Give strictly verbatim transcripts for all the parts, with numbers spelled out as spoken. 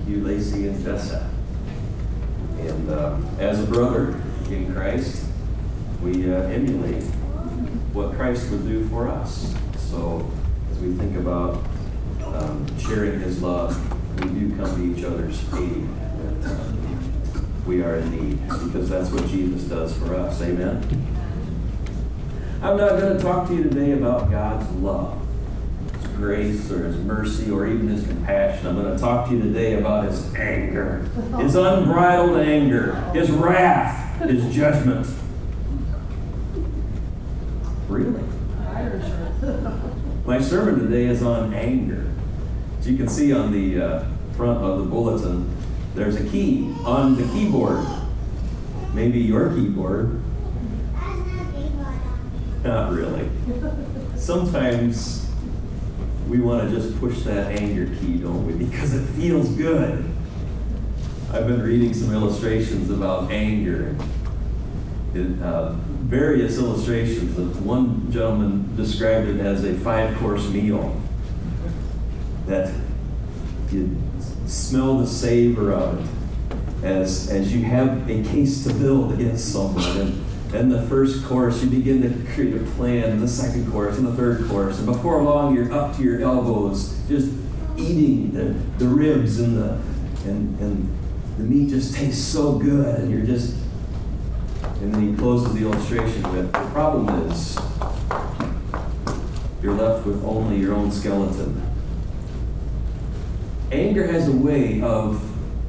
you, Lacey and Tessa. And uh, as a brother in Christ, we uh, emulate what Christ would do for us. So as we think about um, sharing his love, we do come to each other's aid when uh, we are in need, because that's what Jesus does for us. Amen? I'm not going to talk to you today about God's love, his grace, or his mercy, or even his compassion. I'm going to talk to you today about his anger, his unbridled anger, his wrath, his judgment. Really? My sermon today is on anger. As you can see on the uh, front of the bulletin, there's a key on the keyboard. Maybe your keyboard. Not really. Sometimes we want to just push that anger key, don't we? Because it feels good. I've been reading some illustrations about anger. It, uh, various illustrations. One gentleman described it as a five-course meal. That you smell the savor of it as, as you have a case to build against someone. And, and the first course, you begin to create a plan, and the second course, and the third course. And before long, you're up to your elbows, just eating the, the ribs, and the, and, and the meat just tastes so good. And you're just, and then he closes the illustration with, the problem is, you're left with only your own skeleton. Anger has a way of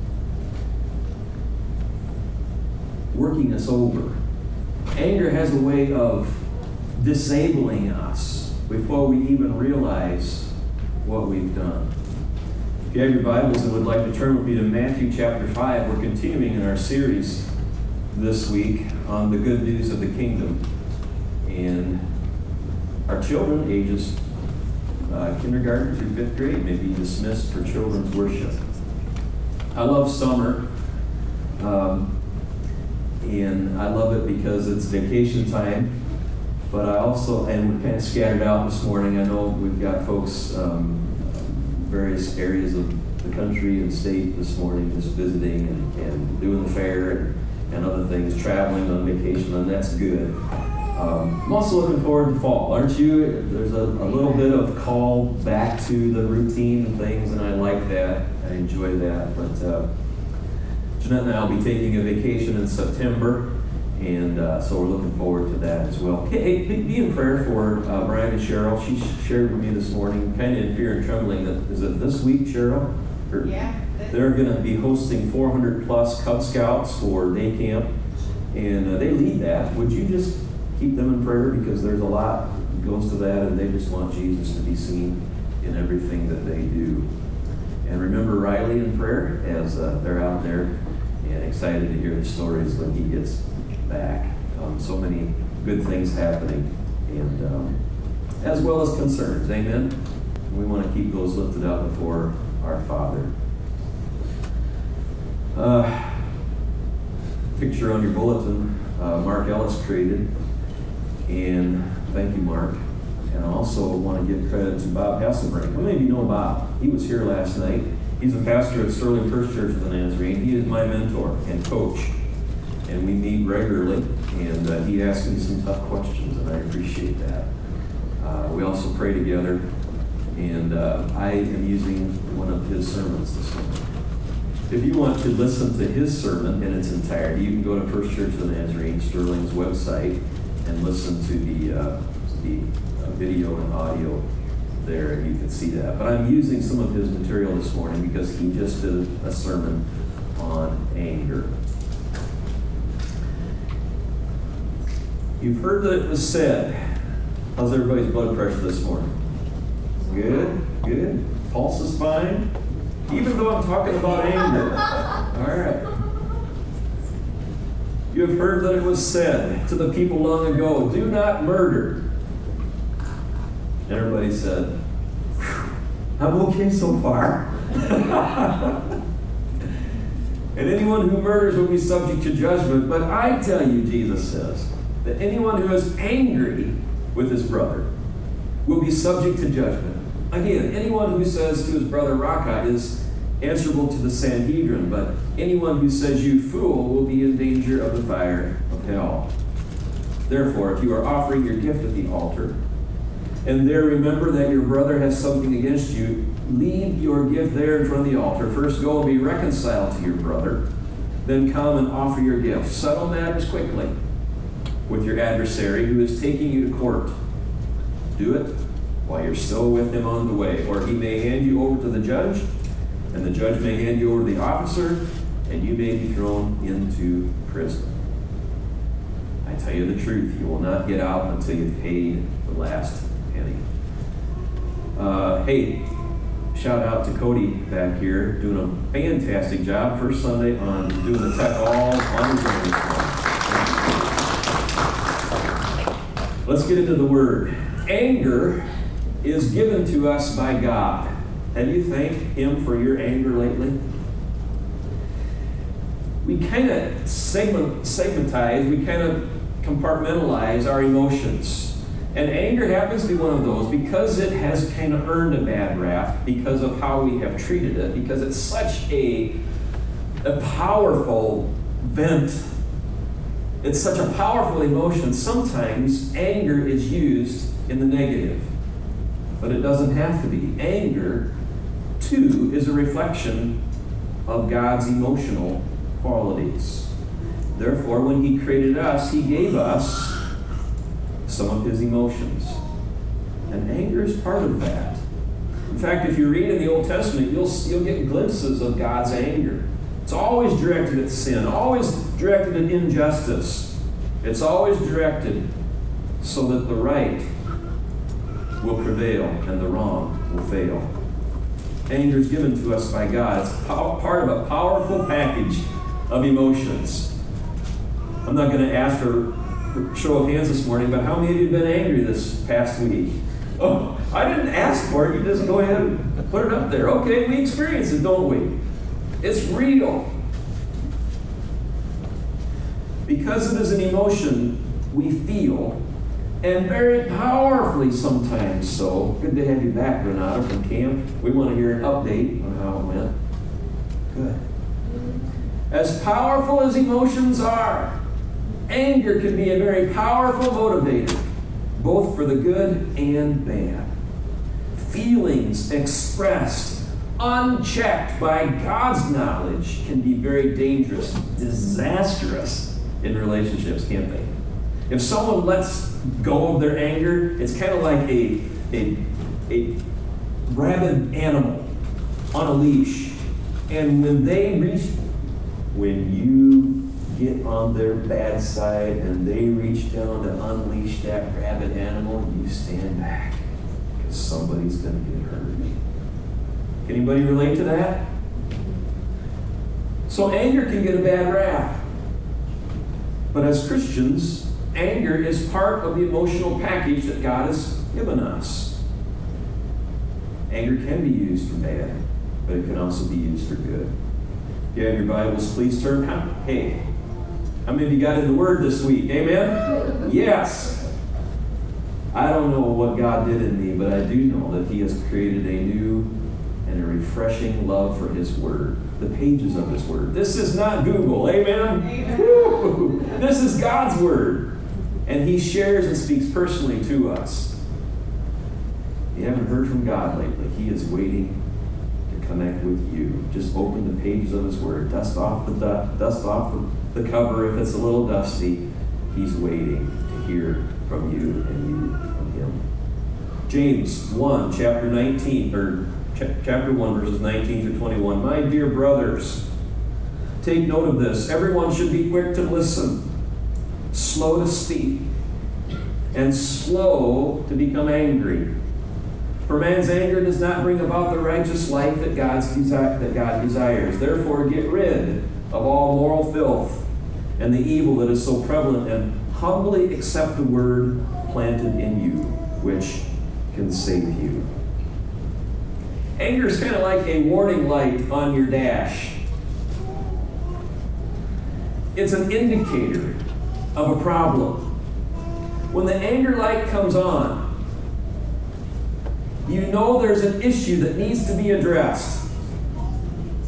working us over. Anger has a way of disabling us before we even realize what we've done. If you have your Bibles and would like to turn with me to Matthew chapter five, we're continuing in our series this week on the good news of the kingdom. And our children, ages uh, kindergarten through fifth grade, may be dismissed for children's worship. I love summer. Um, And I love it because it's vacation time, but I also, and we're kind of scattered out this morning. I know we've got folks, um, various areas of the country and state this morning just visiting and, and doing the fair and, and other things, traveling on vacation, and that's good. Um, I'm also looking forward to fall, aren't you? There's a, a little bit of call back to the routine and things, and I like that. I enjoy that, but uh, Jeanette and I will be taking a vacation in September, and uh, so we're looking forward to that as well. Hey, be in prayer for uh, Brian and Cheryl. She shared with me this morning, kind of in fear and trembling, that is it this week, Cheryl? Or, yeah. They're going to be hosting four hundred plus Cub Scouts for day camp, and uh, they lead that. Would you just keep them in prayer, because there's a lot that goes to that, and they just want Jesus to be seen in everything that they do. And remember Riley in prayer as uh, they're out there, and excited to hear the stories when he gets back. Um, so many good things happening, and um, as well as concerns. Amen? We want to keep those lifted up before our Father. Uh, picture on your bulletin, uh, Mark Ellis created, and thank you, Mark. And I also want to give credit to Bob Hasselbrink. How many of you know Bob? He was here last night. He's a pastor at Sterling First Church of the Nazarene. He is my mentor and coach. And we meet regularly, and uh, he asks me some tough questions, and I appreciate that. Uh, we also pray together, and uh, I am using one of his sermons this morning. If you want to listen to his sermon in its entirety, you can go to First Church of the Nazarene, Sterling's website, and listen to the, uh, the uh, video and audio there, and you can see that. But I'm using some of his material this morning because he just did a sermon on anger. You've heard that it was said. How's everybody's blood pressure this morning? Good, good. Pulse is fine. Even though I'm talking about anger. All right. You have heard that it was said to the people long ago, do not murder. Everybody said, I'm okay so far. And anyone who murders will be subject to judgment. But I tell you, Jesus says, that anyone who is angry with his brother will be subject to judgment. Again, anyone who says to his brother, Raka, is, answerable to the Sanhedrin, but anyone who says you fool will be in danger of the fire of hell. Therefore, if you are offering your gift at the altar, and there remember that your brother has something against you, leave your gift there in front of the altar. First go and be reconciled to your brother, then come and offer your gift. Settle matters quickly with your adversary who is taking you to court. Do it while you're still with him on the way, or he may hand you over to the judge, and the judge may hand you over to the officer, and you may be thrown into prison. I tell you the truth, you will not get out until you've paid the last penny. Uh, hey, shout out to Cody back here, doing a fantastic job. First Sunday on doing the tech all on his own this morning. Let's get into the word. Anger is given to us by God. Have you thanked Him for your anger lately? We kind of segment, segmentize, we kind of compartmentalize our emotions. And anger happens to be one of those because it has kind of earned a bad rap because of how we have treated it, because it's such a, a powerful vent. It's such a powerful emotion. Sometimes anger is used in the negative, but it doesn't have to be. Anger, too, is a reflection of God's emotional qualities. Therefore, when He created us, He gave us some of His emotions. And anger is part of that. In fact, if you read in the Old Testament, you'll, you'll get glimpses of God's anger. It's always directed at sin, always directed at injustice. It's always directed so that the right will prevail and the wrong will fail. Anger is given to us by God. It's part of a powerful package of emotions. I'm not going to ask for a show of hands this morning, but how many of you have been angry this past week? Oh, I didn't ask for it. You just go ahead and put it up there. Okay, we experience it, don't we? It's real. Because it is an emotion we feel, and very powerfully sometimes so. Good to have you back, Renata, from camp. We want to hear an update on how it went. Good. As powerful as emotions are, anger can be a very powerful motivator, both for the good and bad. Feelings expressed, unchecked by God's knowledge, can be very dangerous, disastrous in relationships, can't they? If someone lets go of their anger, it's kind of like a, a, a rabid animal on a leash. And when they reach, when you get on their bad side and they reach down to unleash that rabid animal, you stand back because somebody's going to get hurt. Can anybody relate to that? So anger can get a bad rap. But as Christians, anger is part of the emotional package that God has given us. Anger can be used for bad, but it can also be used for good. If you have your Bibles, please turn. Hey, how many of you got in the Word this week? Amen? Yes. I don't know what God did in me, but I do know that He has created a new and a refreshing love for His Word. The pages of His Word. This is not Google. Amen? Amen. This is God's Word. And He shares and speaks personally to us. If you haven't heard from God lately, He is waiting to connect with you. Just open the pages of His Word. Dust off the dust, dust off the, the cover if it's a little dusty. He's waiting to hear from you and you from Him. James one, chapter nineteen, or ch- chapter one, verses nineteen through twenty-one. My dear brothers, take note of this. Everyone should be quick to listen, slow to speak, and slow to become angry. For man's anger does not bring about the righteous life that, God's desi- that God desires. Therefore, get rid of all moral filth and the evil that is so prevalent, and humbly accept the word planted in you, which can save you. Anger is kind of like a warning light on your dash. It's an indicator of a problem. When the anger light comes on, you know there's an issue that needs to be addressed.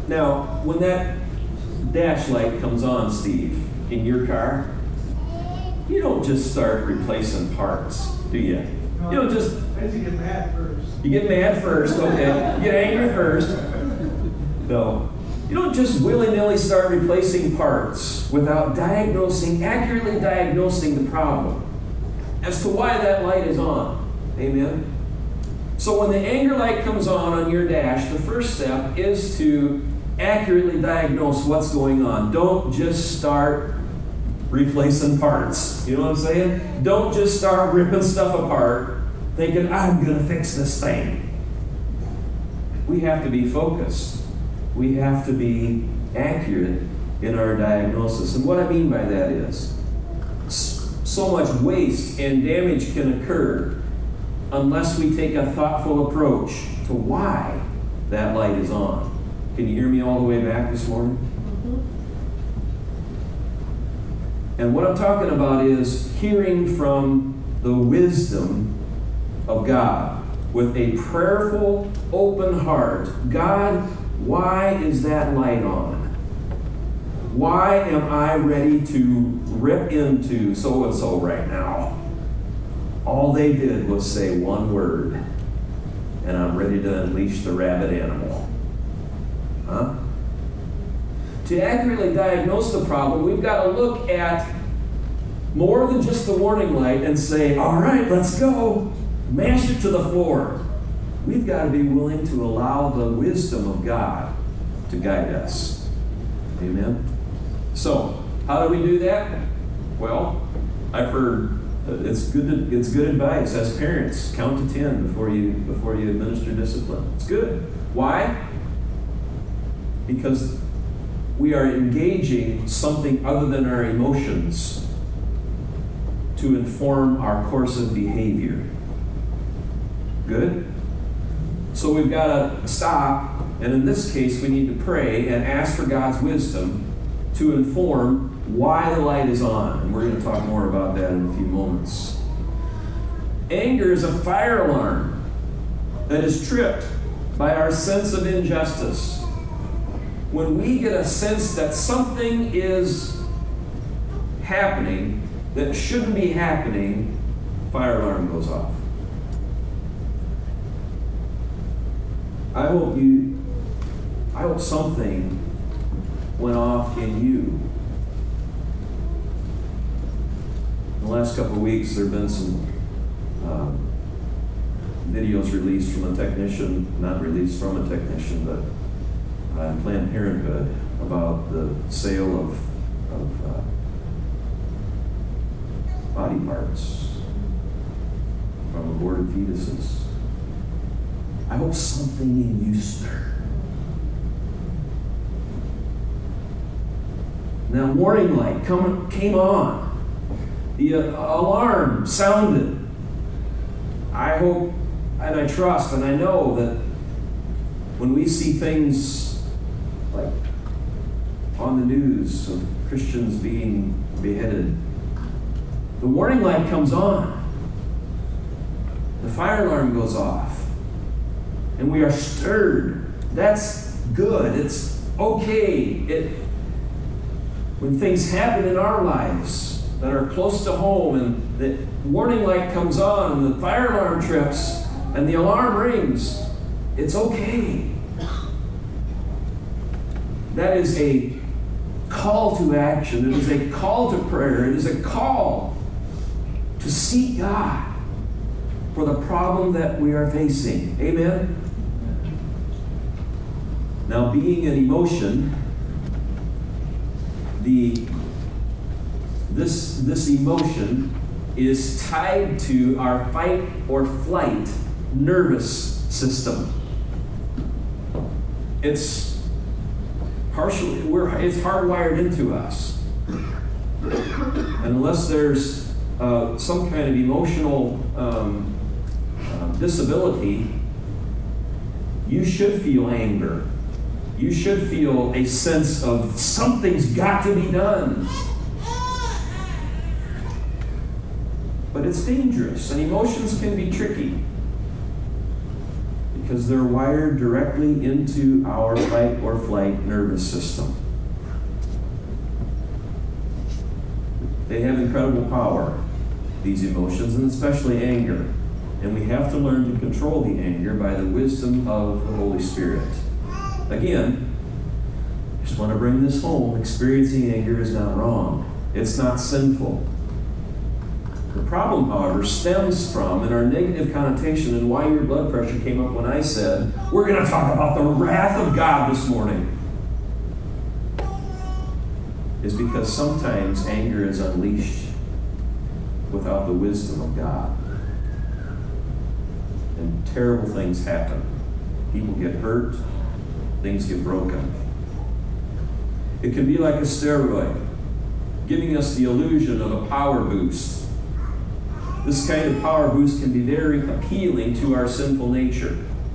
Now, when that dash light comes on, Steve, in your car, you don't just start replacing parts, do you? You don't just... I used to get mad first. You get mad first, okay. You get angry first. No. You don't just willy-nilly start replacing parts without diagnosing, accurately diagnosing the problem as to why that light is on. Amen? So when the anger light comes on on your dash, the first step is to accurately diagnose what's going on. Don't just start replacing parts. You know what I'm saying? Don't just start ripping stuff apart thinking, I'm going to fix this thing. We have to be focused. We have to be accurate in our diagnosis. And what I mean by that is, so much waste and damage can occur unless we take a thoughtful approach to why that light is on. Can you hear me all the way back this morning? Mm-hmm. And what I'm talking about is hearing from the wisdom of God with a prayerful, open heart. God, why is that light on? Why am I ready to rip into so-and-so right now? All they did was say one word, and I'm ready to unleash the rabid animal. Huh? To accurately diagnose the problem, we've got to look at more than just the warning light and say, all right, let's go. Mash it to the floor. We've got to be willing to allow the wisdom of God to guide us. Amen? So, how do we do that? Well, I've heard it's good. It's good advice as parents. Count to ten before you before you administer discipline. It's good. Why? Because we are engaging something other than our emotions to inform our course of behavior. Good? So we've got to stop, and in this case, we need to pray and ask for God's wisdom to inform why the light is on. And we're going to talk more about that in a few moments. Anger is a fire alarm that is tripped by our sense of injustice. When we get a sense that something is happening that shouldn't be happening, fire alarm goes off. I hope you, I hope something went off in you. In the last couple of weeks, there have been some um, videos released from a technician, not released from a technician, but uh, Planned Parenthood, about the sale of, of uh, body parts from aborted fetuses. I hope something in you stirred. Now, warning light come, came on. The uh, alarm sounded. I hope and I trust and I know that when we see things like on the news of Christians being beheaded, the warning light comes on. The fire alarm goes off. And we are stirred. That's good. It's okay. It, when things happen in our lives that are close to home and the warning light comes on and the fire alarm trips and the alarm rings, it's okay. That is a call to action. It is a call to prayer. It is a call to seek God for the problem that we are facing. Amen? Now, being an emotion, the this this emotion is tied to our fight or flight nervous system. It's partially we're it's hardwired into us. And unless there's uh, some kind of emotional um, uh, disability, you should feel anger. You should feel a sense of something's got to be done. But it's dangerous, and emotions can be tricky. because they're wired directly into our fight or flight nervous system. They have incredible power, these emotions, and especially anger. And we have to learn to control the anger by the wisdom of the Holy Spirit. Again, I just want to bring this home. Experiencing anger is not wrong. It's not sinful. The problem, however, stems from, and our negative connotation, and why your blood pressure came up when I said, we're going to talk about the wrath of God this morning, is because sometimes anger is unleashed without the wisdom of God. And terrible things happen. People get hurt. Things get broken. It can be like a steroid, giving us the illusion of a power boost. This kind of power boost can be very appealing to our sinful nature.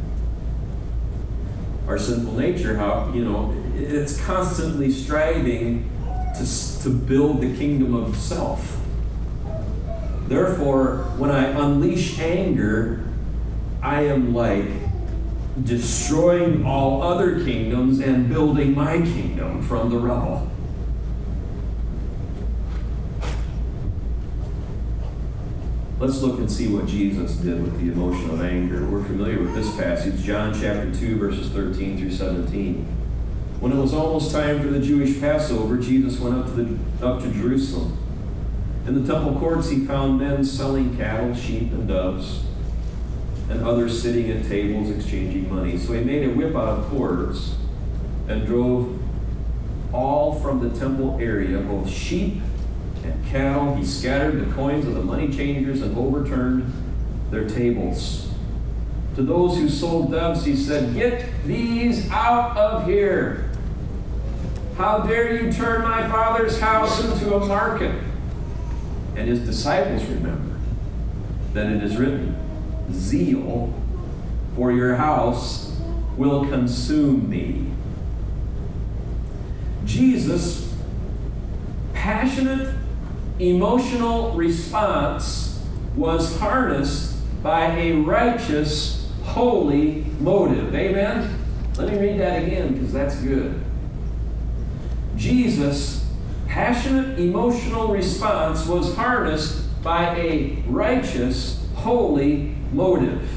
Our sinful nature, how, you know, it's constantly striving to, to build the kingdom of self. Therefore, when I unleash anger, I am like destroying all other kingdoms and building my kingdom from the rubble. Let's look and see what Jesus did with the emotion of anger. We're familiar with this passage, John chapter two, verses thirteen through seventeen. When it was almost time for the Jewish Passover, Jesus went up to, the, up to Jerusalem. In the temple courts he found men selling cattle, sheep, and doves, and others sitting at tables exchanging money. So he made a whip out of cords and drove all from the temple area, both sheep and cattle. He scattered the coins of the money changers and overturned their tables. To those who sold doves, he said, "Get these out of here. How dare you turn my Father's house into a market?" And his disciples remembered that it is written, "Zeal for your house will consume me." Jesus' passionate, emotional response was harnessed by a righteous, holy motive. Amen? Let me read that again because that's good. Jesus' passionate, emotional response was harnessed by a righteous, holy motive.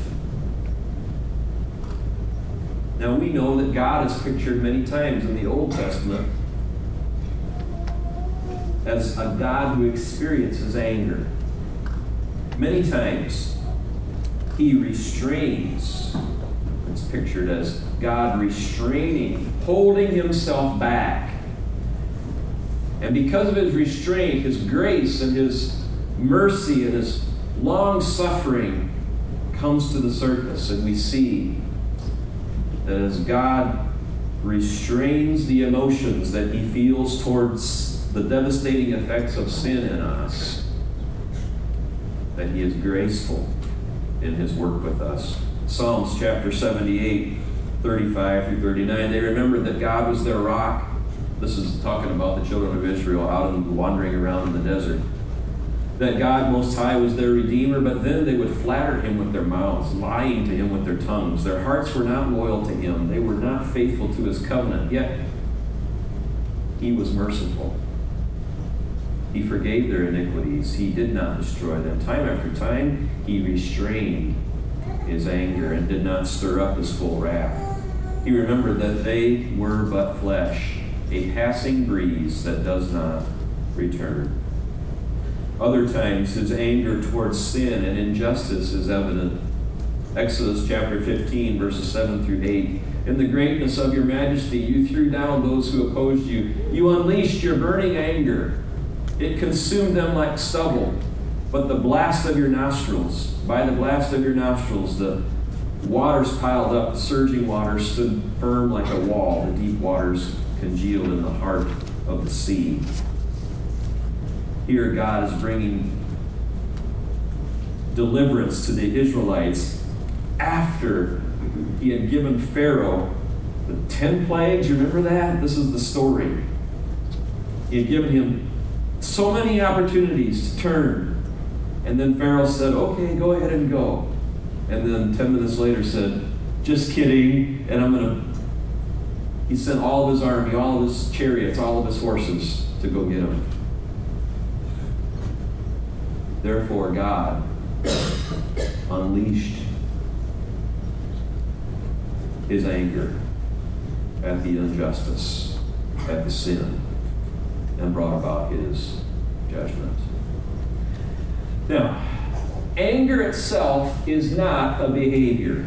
Now we know that God is pictured many times in the Old Testament as a God who experiences anger. Many times he restrains. It's pictured as God restraining, holding himself back. And because of his restraint, his grace and his mercy and his long suffering comes to the surface, and we see that as God restrains the emotions that he feels towards the devastating effects of sin in us, that he is graceful in his work with us. Psalms chapter seventy-eight, thirty-five through thirty-nine, they remembered that God was their rock. This is talking about the children of Israel out and wandering around in the desert. That God Most High was their Redeemer, but then they would flatter him with their mouths, lying to him with their tongues. Their hearts were not loyal to him. They were not faithful to his covenant. Yet, he was merciful. He forgave their iniquities. He did not destroy them. Time after time, he restrained his anger and did not stir up his full wrath. He remembered that they were but flesh, a passing breeze that does not return. Other times, his anger towards sin and injustice is evident. Exodus chapter fifteen, verses seven through eight. In the greatness of your majesty, you threw down those who opposed you. You unleashed your burning anger. It consumed them like stubble. But the blast of your nostrils, by the blast of your nostrils, the waters piled up, the surging waters stood firm like a wall. The deep waters congealed in the heart of the sea. Here God is bringing deliverance to the Israelites after he had given Pharaoh the ten plagues. Remember that? This is the story. He had given him so many opportunities to turn. And then Pharaoh said, "Okay, go ahead and go." And then ten minutes later said, just kidding, and I'm going to, he sent all of his army, all of his chariots, all of his horses to go get him. Therefore, God unleashed his anger at the injustice, at the sin, and brought about his judgment. Now, anger itself is not a behavior.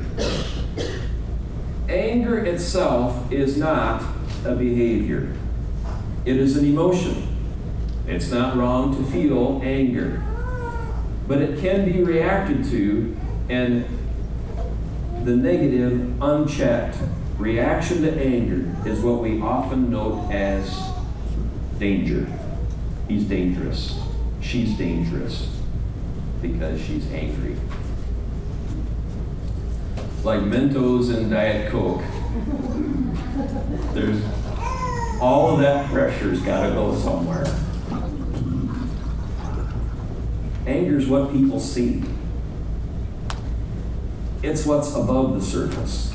Anger itself is not a behavior. It is an emotion. It's not wrong to feel anger, but it can be reacted to, and the negative, unchecked reaction to anger is what we often note as danger. He's dangerous. She's dangerous because she's angry. Like Mentos and Diet Coke. There's all of that pressure's got to go somewhere. Anger is what people see. It's what's above the surface.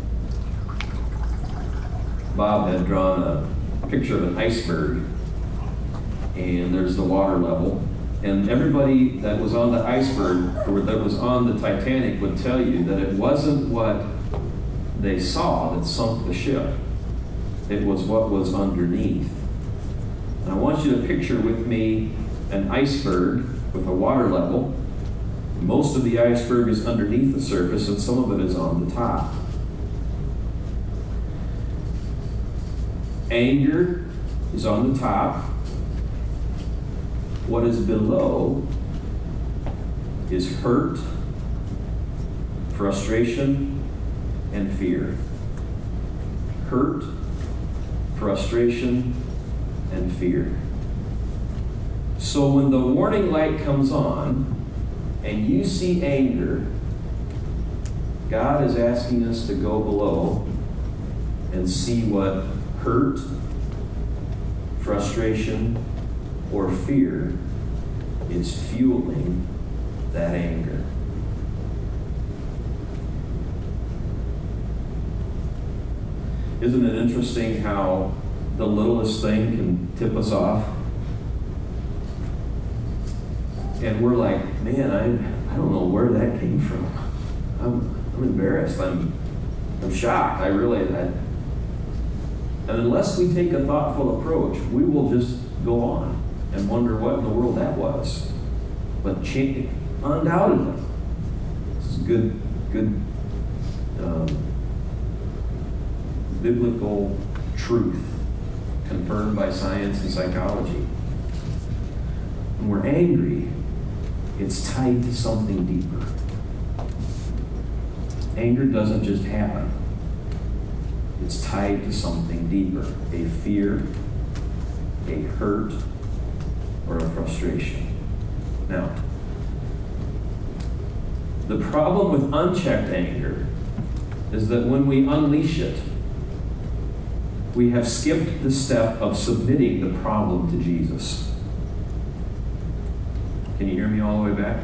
Bob had drawn a picture of an iceberg, and there's the water level. And everybody that was on the iceberg, or that was on the Titanic, would tell you that it wasn't what they saw that sunk the ship. It was what was underneath. And I want you to picture with me an iceberg with a water level. Most of the iceberg is underneath the surface, and some of it is on the top. Anger is on the top. What is below is hurt, frustration, and fear. Hurt, frustration, and fear. So when the warning light comes on and you see anger, God is asking us to go below and see what hurt, frustration, or fear is fueling that anger. Isn't it interesting how the littlest thing can tip us off? And we're like, man, I, I don't know where that came from. I'm, I'm embarrassed. I'm, I'm shocked. I really, I, and unless we take a thoughtful approach, we will just go on and wonder what in the world that was. But change, undoubtedly, this is good, good um, biblical truth confirmed by science and psychology. When we're angry, it's tied to something deeper. Anger doesn't just happen. It's tied to something deeper. A fear, a hurt, or a frustration. Now, the problem with unchecked anger is that when we unleash it, we have skipped the step of submitting the problem to Jesus. Can you hear me all the way back?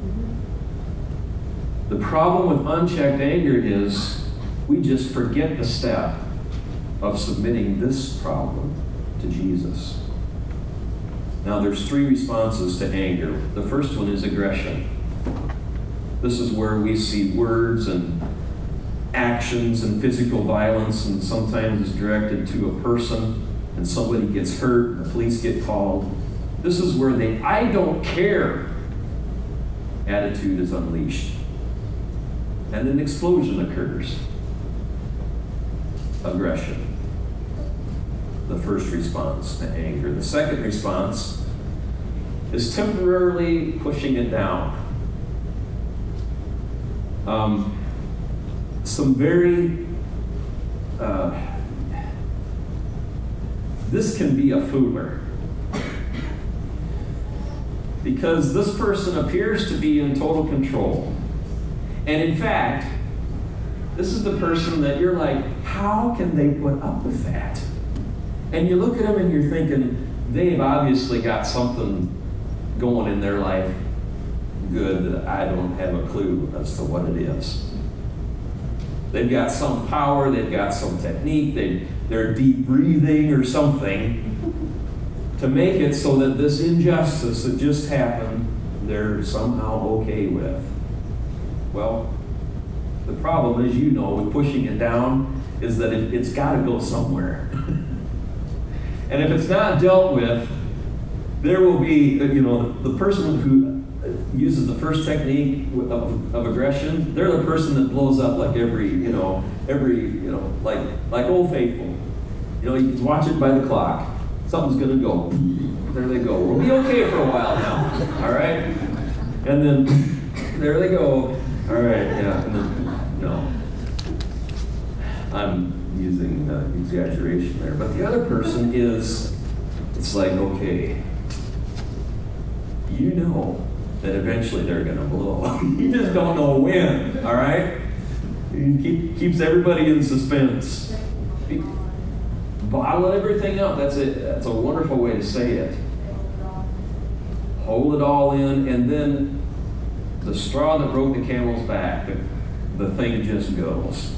The problem with unchecked anger is we just forget the step of submitting this problem to Jesus. Now, there's three responses to anger. The first one is aggression. This is where we see words and actions and physical violence, and sometimes it's directed to a person, and somebody gets hurt, and the police get called. This is where the I don't care attitude is unleashed. And an explosion occurs. Aggression. The first response to anger. The second response is temporarily pushing it down. Um, some very, uh, this can be a fooler. Because this person appears to be in total control. And in fact, this is the person that you're like, how can they put up with that? And you look at them and you're thinking, they've obviously got something going in their life good that I don't have a clue as to what it is. They've got some power, they've got some technique, they, they're deep breathing or something to make it so that this injustice that just happened, they're somehow okay with. Well, the problem, as you know, with pushing it down is that it, it's got to go somewhere. And if it's not dealt with, there will be, you know, the person who uses the first technique of, of aggression, they're the person that blows up like every, you know, every, you know, like like Old Faithful. You know, you can watch it by the clock. Something's going to go. There they go. We'll be okay for a while now. All right? And then, there they go. All right, yeah. And then, no. I'm using uh, exaggeration there. But the other person is, it's like, okay, you know that eventually they're going to blow. You just don't know when, all right? It keep, keeps everybody in suspense. Bottle everything up. That's it. That's a wonderful way to say it. Hold it all in, and then the straw that broke the camel's back, the, the thing just goes.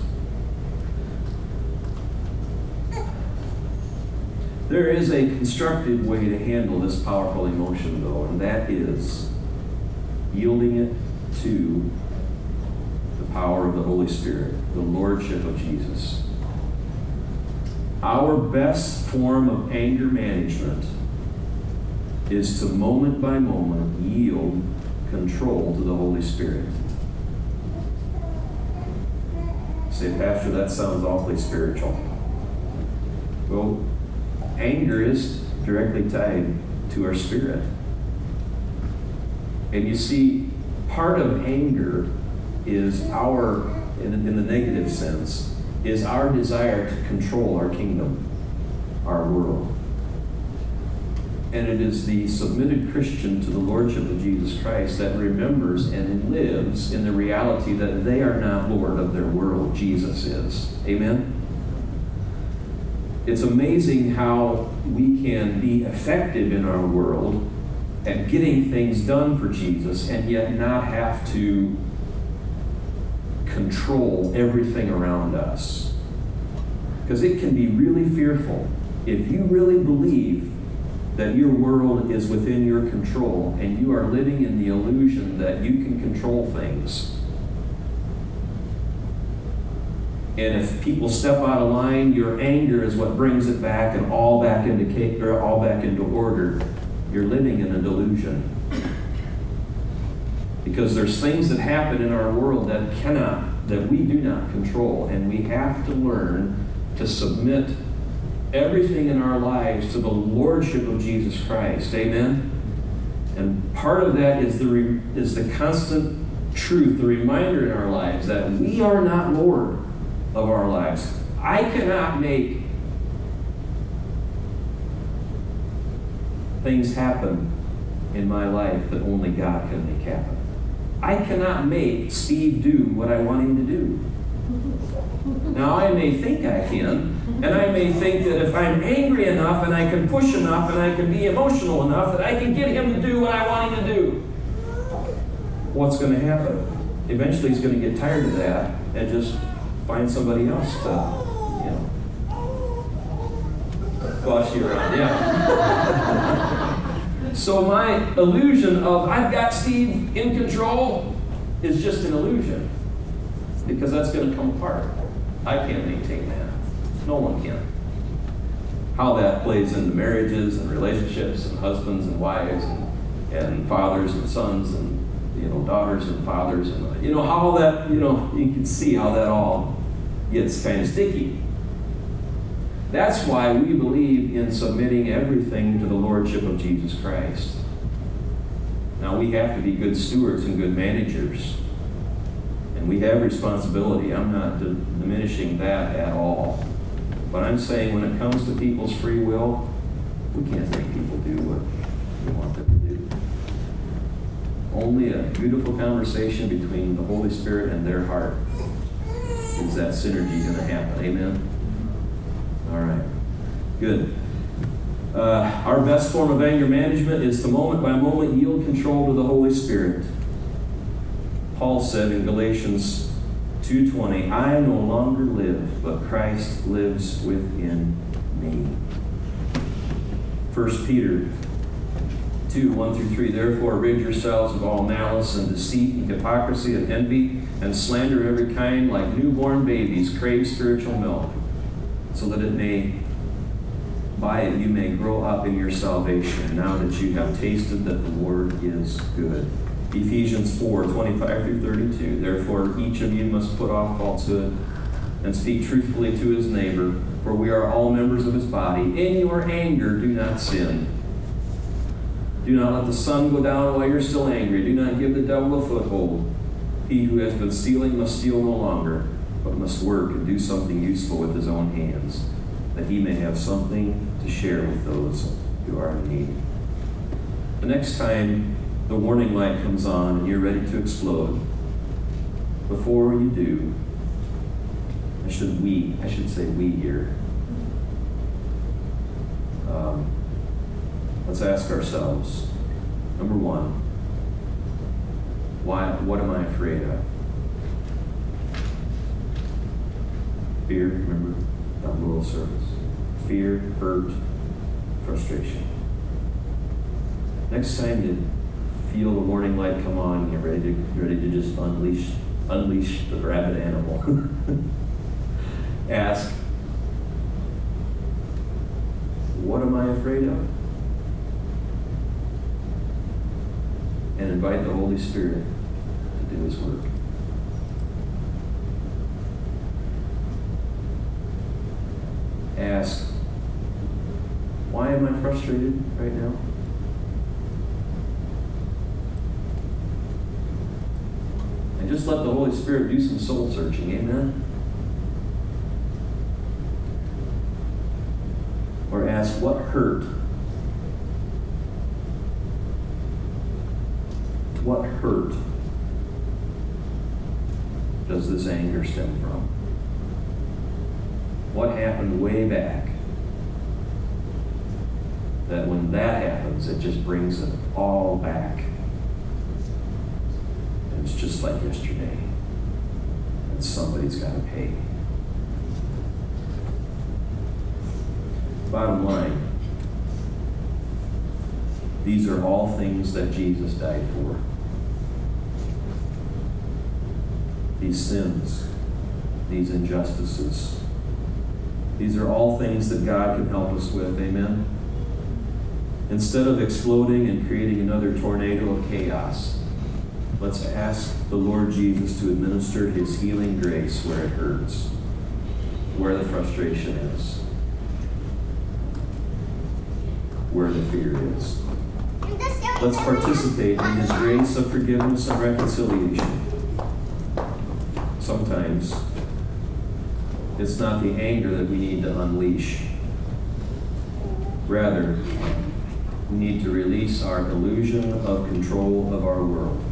There is a constructive way to handle this powerful emotion, though, and that is yielding it to the power of the Holy Spirit, the Lordship of Jesus. Our best form of anger management is to moment by moment yield control to the Holy Spirit. Say, Pastor, that sounds awfully spiritual. Well, anger is directly tied to our spirit. And you see, part of anger is our, in, in the negative sense, is our desire to control our kingdom, our world. And it is the submitted Christian to the Lordship of Jesus Christ that remembers and lives in the reality that they are not Lord of their world. Jesus is. Amen? It's amazing how we can be effective in our world at getting things done for Jesus and yet not have to control everything around us. Because it can be really fearful. If you really believe that your world is within your control and you are living in the illusion that you can control things, and if people step out of line, your anger is what brings it back and all back into or all back into order. You're living in a delusion. Because there's things that happen in our world that cannot, that we do not control, and we have to learn to submit everything in our lives to the Lordship of Jesus Christ. Amen? And part of that is the re, is the constant truth, the reminder in our lives that we are not Lord of our lives. I cannot make things happen in my life that only God can make happen. I cannot make Steve do what I want him to do. Now, I may think I can, and I may think that if I'm angry enough and I can push enough and I can be emotional enough that I can get him to do what I want him to do. What's going to happen? Eventually he's going to get tired of that and just find somebody else to, you know, boss you around. Yeah. So my illusion of I've got Steve in control is just an illusion, because that's going to come apart. I can't maintain that. No one can. How that plays into marriages and relationships and husbands and wives and, and fathers and sons and, you know, daughters and fathers, and, you know, how that, you know, you can see how that all gets kind of sticky. That's why we believe in submitting everything to the Lordship of Jesus Christ. Now, we have to be good stewards and good managers, and we have responsibility. I'm not d- diminishing that at all. But I'm saying when it comes to people's free will, we can't make people do what we want them to do. Only a beautiful conversation between the Holy Spirit and their heart is that synergy going to happen. Amen? All right. Good. Uh, our best form of anger management is to moment by moment yield control to the Holy Spirit. Paul said in Galatians two two twenty, I no longer live, but Christ lives within me. First Peter two, one through three, therefore rid yourselves of all malice and deceit and hypocrisy and envy and slander of every kind. Like newborn babies, crave spiritual milk, so that it may, by it you may grow up in your salvation, now that you have tasted that the Lord is good. Ephesians four, twenty-five through thirty-two, therefore each of you must put off falsehood and speak truthfully to his neighbor, for we are all members of his body. In your anger do not sin. Do not let the sun go down while you're still angry. Do not give the devil a foothold. He who has been stealing must steal no longer, but must work and do something useful with his own hands, that he may have something to share with those who are in need. The next time the warning light comes on and you're ready to explode, before you do, I should we, I should say we here. Um, let's ask ourselves, number one, why, what am I afraid of? Fear, remember, down below the surface. Fear, hurt, frustration. Next time you feel the warning light come on, you're ready to, you're ready to just unleash, unleash the rabid animal. Ask, what am I afraid of? And invite the Holy Spirit to do his work. Ask, why am I frustrated right now? And just let the Holy Spirit do some soul searching, amen? Or ask, what hurt? What hurt does this anger stem from? What happened way back that when that happens, it just brings it all back? And it's just like yesterday. And somebody's got to pay. Bottom line, these are all things that Jesus died for. These sins, these injustices, these are all things that God can help us with, amen? Instead of exploding and creating another tornado of chaos, let's ask the Lord Jesus to administer his healing grace where it hurts, where the frustration is, where the fear is. Let's participate in his grace of forgiveness and reconciliation. Sometimes it's not the anger that we need to unleash. Rather, we need to release our illusion of control of our world.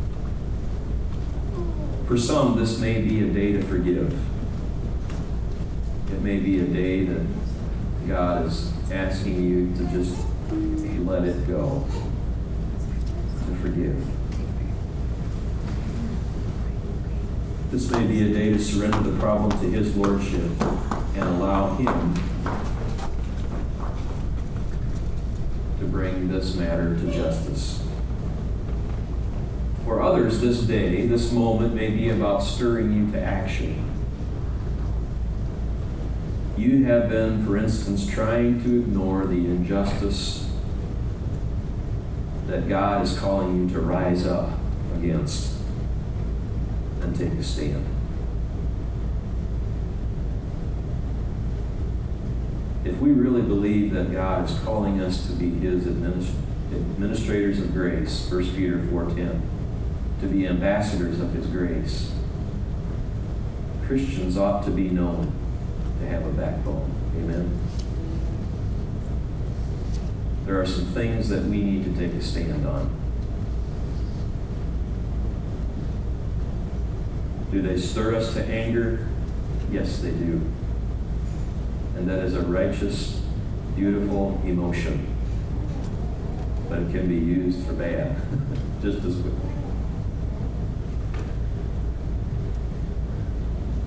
For some, this may be a day to forgive. It may be a day that God is asking you to just let it go, to forgive. This may be a day to surrender the problem to his lordship and allow him to bring this matter to justice. For others, this day, this moment may be about stirring you to action. You have been, for instance, trying to ignore the injustice that God is calling you to rise up against and take a stand. If we really believe that God is calling us to be his administ- administrators of grace, First Peter four ten, to be ambassadors of his grace, Christians ought to be known to have a backbone. Amen? There are some things that we need to take a stand on. Do they stir us to anger? Yes, they do. And that is a righteous, beautiful emotion. But it can be used for bad just as quickly.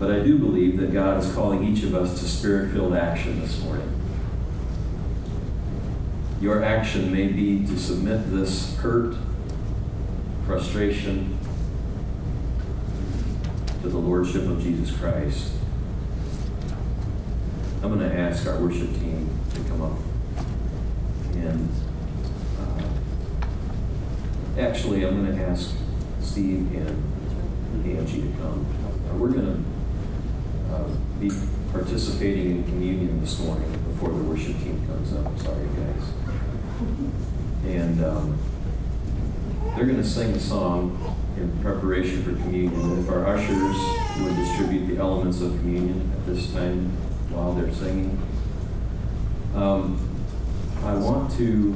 But I do believe that God is calling each of us to spirit-filled action this morning. Your action may be to submit this hurt, frustration, to the Lordship of Jesus Christ. I'm going to ask our worship team to come up. And uh, actually, I'm going to ask Steve and Angie to come. Uh, we're going to uh, be participating in communion this morning before the worship team comes up. Sorry, guys. And um, they're going to sing a song in preparation for communion. And if our ushers would distribute the elements of communion at this time while they're singing. Um, I want to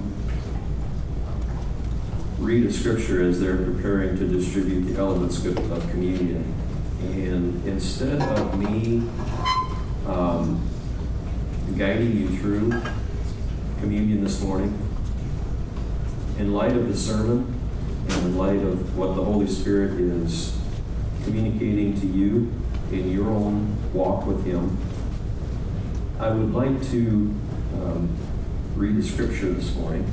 read a scripture as they're preparing to distribute the elements of communion. And instead of me um, guiding you through communion this morning, in light of the sermon and in light of what the Holy Spirit is communicating to you in your own walk with Him, I would like to um, read the scripture this morning,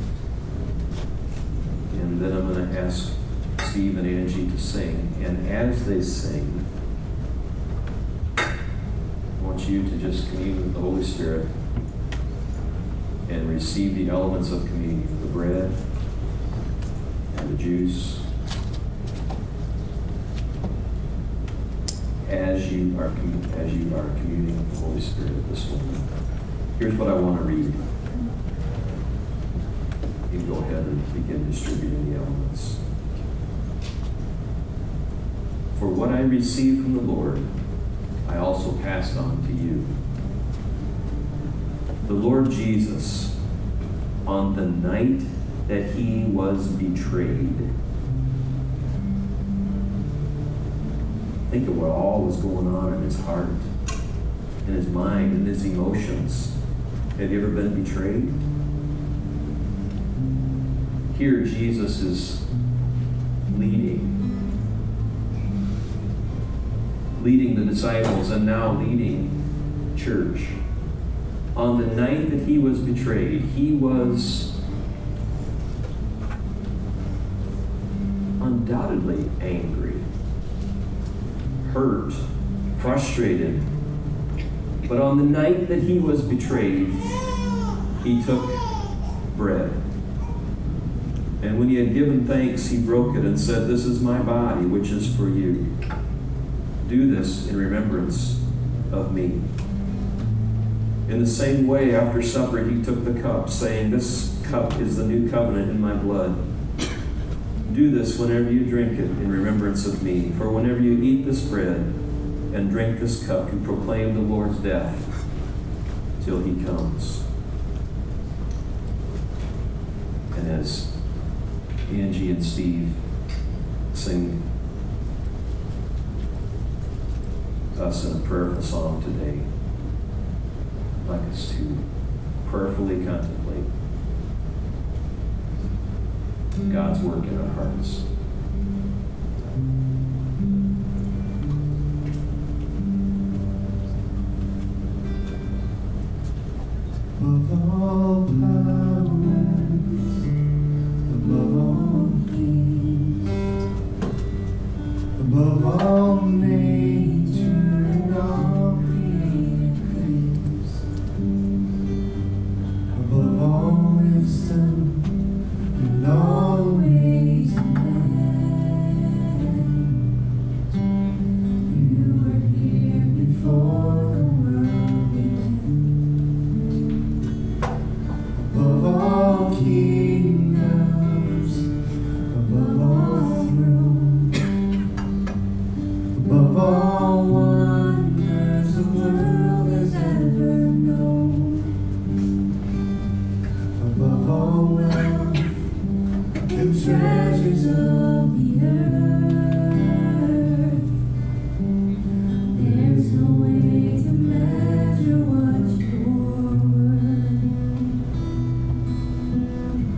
and then I'm going to ask Steve and Angie to sing. And as they sing, I want you to just commune with the Holy Spirit and receive the elements of communion, the bread and the juice, as you are as you are communing with the Holy Spirit this morning. Here's what I want to read. You can go ahead and begin distributing the elements. For what I received from the Lord, I also passed on to you. The Lord Jesus, on the night that He was betrayed, think of what all was going on in His heart, in His mind, in His emotions. Have you ever been betrayed? Here Jesus is leading. Leading the disciples and now leading church. On the night that He was betrayed, He was undoubtedly angry, hurt, frustrated. But on the night that He was betrayed, He took bread. And when He had given thanks, He broke it and said, "This is my body, which is for you. Do this in remembrance of me." In the same way, after supper, He took the cup, saying, "This cup is the new covenant in my blood. Do this whenever you drink it in remembrance of me. For whenever you eat this bread and drink this cup, you proclaim the Lord's death till He comes." And as Angie and Steve sing us in a prayerful song today, I'd like us to prayerfully contemplate God's work in our hearts. Above all powers, above all kings, above all nature and all created things, above all wisdom and all ways of man, you were here before the world began. Above all kingdoms, above all thrones, above all wonders the world has ever known, above all wealth and treasures of the earth, there's no way to measure what you're worth.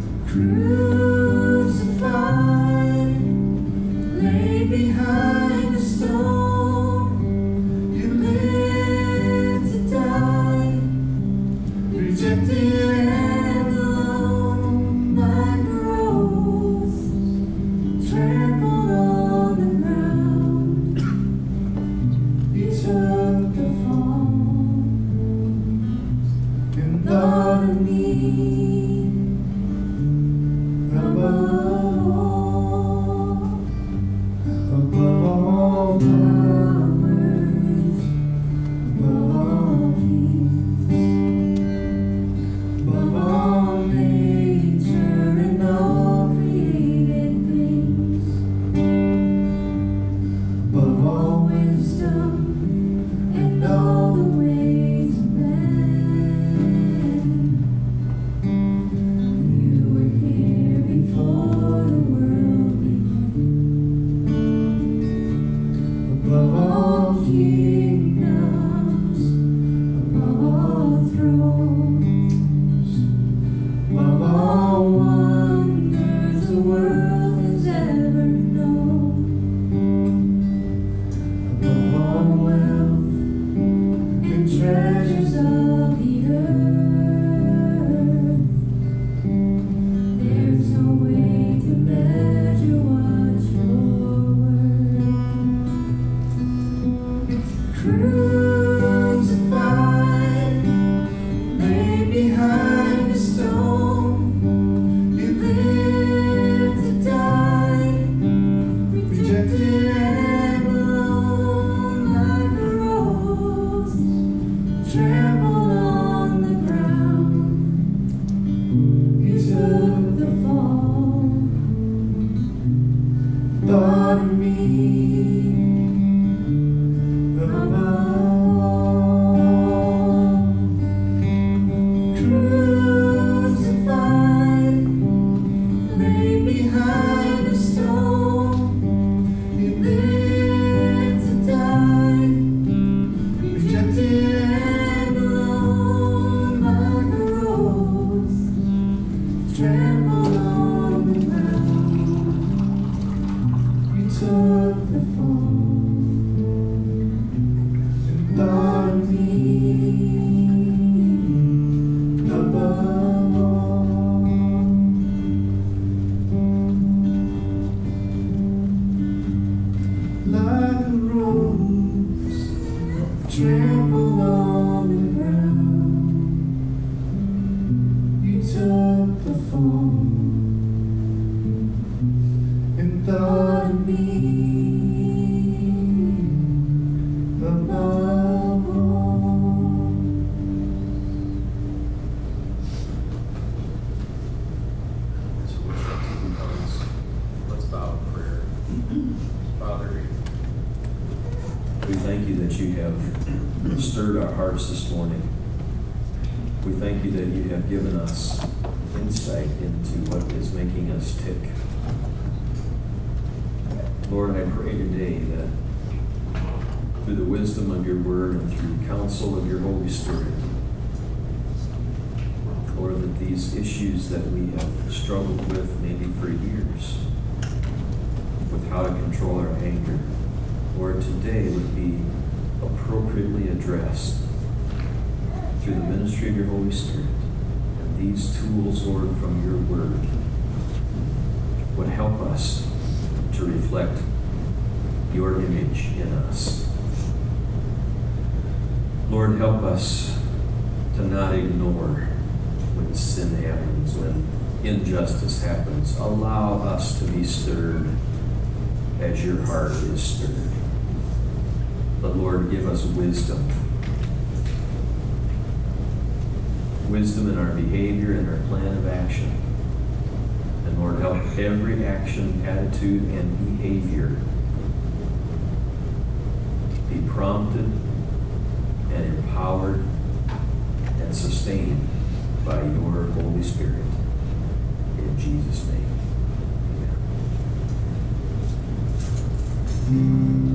thank you that you have stirred our hearts this morning. We thank you that you have given us insight into what is making us tick. Lord, I pray today that through the wisdom of your word and through counsel of your Holy Spirit, Lord, that these issues that we have struggled with maybe for years, with how to control our anger, Lord, today would be appropriately addressed through the ministry of your Holy Spirit. And these tools, Lord, from your word would help us to reflect your image in us. Lord, help us to not ignore when sin happens, when injustice happens. Allow us to be stirred as your heart is stirred. But Lord, give us wisdom. Wisdom in our behavior and our plan of action. And Lord, help every action, attitude, and behavior be prompted and empowered and sustained by your Holy Spirit. In Jesus' name, amen.